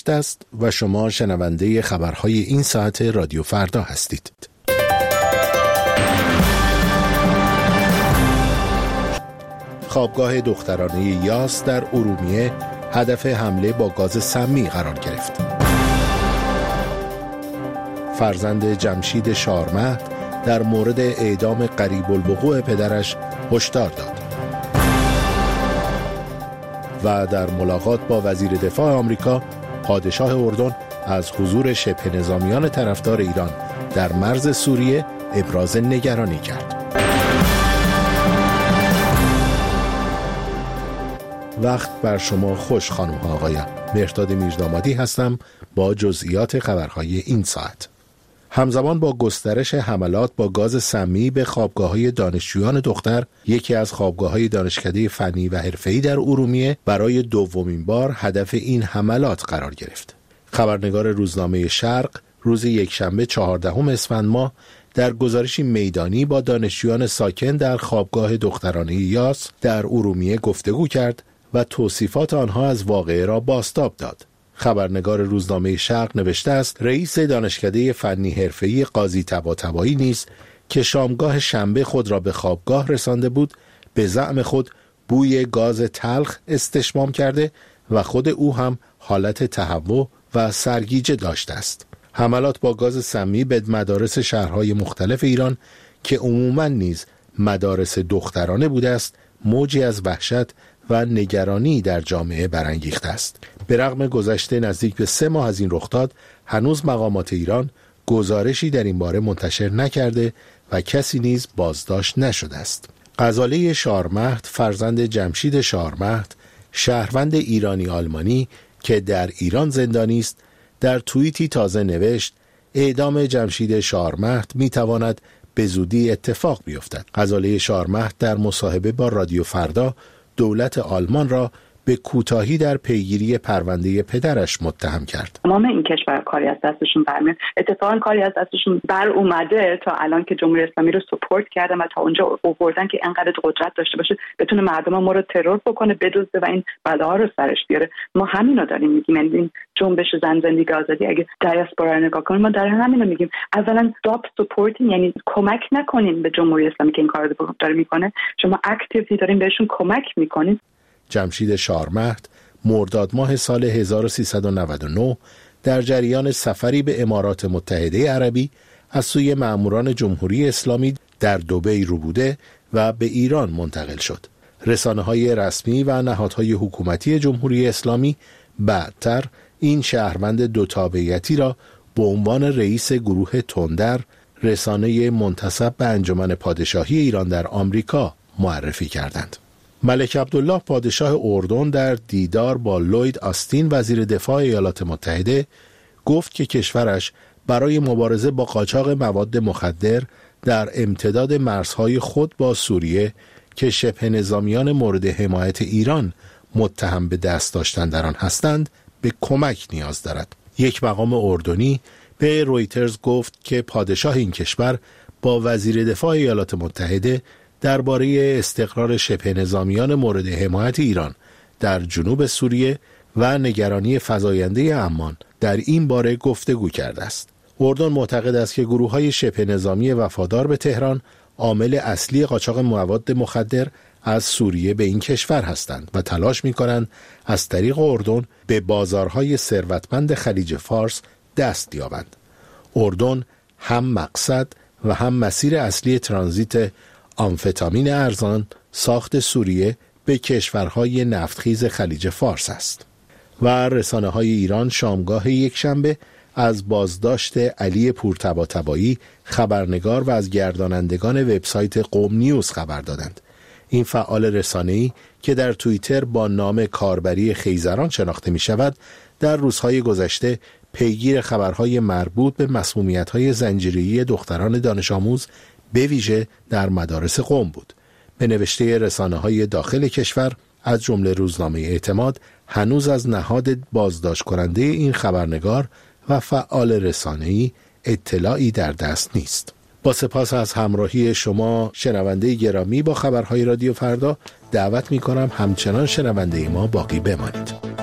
است و شما شنونده خبرهای این ساعت رادیو فردا هستید. خوابگاه دخترانه یاس در ارومیه هدف حمله با گاز سمی قرار گرفت. فرزند جمشید شارمهد در مورد اعدام قریب الوقوع پدرش هشدار داد. و در ملاقات با وزیر دفاع آمریکا، پادشاه اردن از حضور شبه نظامیان طرفدار ایران در مرز سوریه ابراز نگرانی کرد. وقت بر شما خوش خانم ها آقایان. مهرداد میردامادی هستم با جزئیات خبرهای این ساعت. همزمان با گسترش حملات با گاز سمی به خوابگاه‌های دانشجویان دختر، یکی از خوابگاه‌های دانشکده فنی و حرفه‌ای در ارومیه برای دومین بار هدف این حملات قرار گرفت. خبرنگار روزنامه شرق روز یکشنبه 14 اسفند ماه در گزارشی میدانی با دانشجویان ساکن در خوابگاه دخترانه یاس در ارومیه گفتگو کرد و توصیفات آنها از واقعه را بازتاب داد. خبرنگار روزنامه شرق نوشته است رئیس دانشکده فنی حرفه‌ای قاضی طباطبایی نیز که شامگاه شنبه خود را به خوابگاه رسانده بود، به زعم خود بوی گاز تلخ استشمام کرده و خود او هم حالت تهوع و سرگیجه داشته است. حملات با گاز سمی به مدارس شهرهای مختلف ایران که عموماً نیز مدارس دخترانه بوده است، موجی از وحشت و نگرانی در جامعه برانگیخته است. به رغم گذشته نزدیک به 3 ماه از این رخداد، هنوز مقامات ایران گزارشی در این باره منتشر نکرده و کسی نیز بازداشت نشده است. غزاله شارمهد، فرزند جمشید شارمهد، شهروند ایرانی آلمانی که در ایران زندانی است، در توییتی تازه نوشت اعدام جمشید شارمهد میتواند به زودی اتفاق بیفتد. غزاله شارمهد در مصاحبه با رادیو فردا دولت آلمان را به کوتاهی در پیگیری پرونده پدرش متهم کرد. تمام این کشور کاری از دستشون برمیاد. اتفاقا کاری از دستشون بر اومده تا الان که جمهوری اسلامی رو سپورت کردن و تا اونجا آوردن که انقدر قدرت داشته باشه بتونه مردم ما رو ترور بکنه، بدزده و این بلاها رو سرش بیاره. ما همینو داریم میگیم. این جنبش زن زندگی آزادی اگه دیاسپورا رو نگاه کنیم ما در همینو میگیم. اولا stop supporting، یعنی کمک نکنین به جمهوری اسلامی که این کارو داره میکنه. شما اکتیولی دارین بهشون کمک میکنین. جمشید شارمهد مرداد ماه سال 1399 در جریان سفری به امارات متحده عربی از سوی مأموران جمهوری اسلامی در دبی رو بوده و به ایران منتقل شد. رسانه‌های رسمی و نهادهای حکومتی جمهوری اسلامی بعدتر این شهروند دو تابعیتی را به عنوان رئیس گروه تندر، رسانه منتسب به انجمن پادشاهی ایران در آمریکا معرفی کردند. ملک عبدالله پادشاه اردن در دیدار با لوید آستین وزیر دفاع ایالات متحده گفت که کشورش برای مبارزه با قاچاق مواد مخدر در امتداد مرزهای خود با سوریه که شبه نظامیان مورد حمایت ایران متهم به دست داشتن در آن هستند به کمک نیاز دارد. یک مقام اردنی به رویترز گفت که پادشاه این کشور با وزیر دفاع ایالات متحده درباره استقرار شبه نظامیان مورد حمایت ایران در جنوب سوریه و نگرانی فزاینده عمان در این باره گفتگو کرده است. اردن معتقد است که گروه‌های شبه نظامی وفادار به تهران عامل اصلی قاچاق مواد مخدر از سوریه به این کشور هستند و تلاش می‌کنند از طریق اردن به بازارهای ثروتمند خلیج فارس دست یابند. اردن هم مقصد و هم مسیر اصلی ترانزیت آمفتامین ارزان ساخت سوریه به کشورهای نفتخیز خلیج فارس است. و رسانه‌های ایران شامگاه یکشنبه از بازداشت علی پورطباطبایی خبرنگار و از گردانندگان وبسایت قم نیوز خبر دادند. این فعال رسانه‌ای که در توییتر با نام کاربری خیزران شناخته می شود، در روزهای گذشته پیگیر خبرهای مربوط به مسمومیت‌های زنجیره‌ای دختران دانش آموز به ویژه در مدارس قم بود. به نوشته رسانه‌های داخل کشور از جمله روزنامه اعتماد، هنوز از نهاد بازداشت کننده این خبرنگار و فعال رسانه‌ای اطلاعی در دست نیست. با سپاس از همراهی شما شنونده گرامی با خبرهای رادیو فردا، دعوت می‌کنم همچنان شنونده ما باقی بمانید.